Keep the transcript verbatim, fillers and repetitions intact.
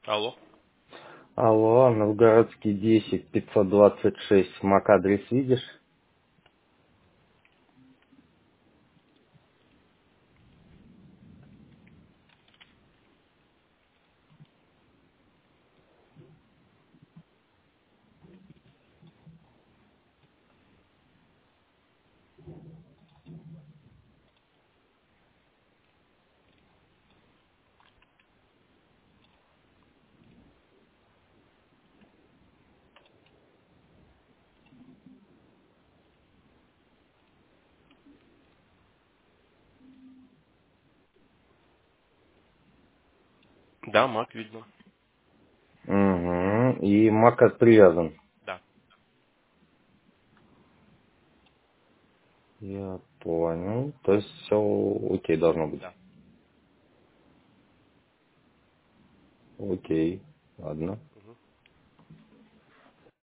Алло. Алло, Новгородский десять, пятьсот двадцать шесть, мак-адрес видишь? Да, Мак видно. Угу, и мак привязан. Да. Я понял, то есть все окей должно быть. Да. Окей, ладно.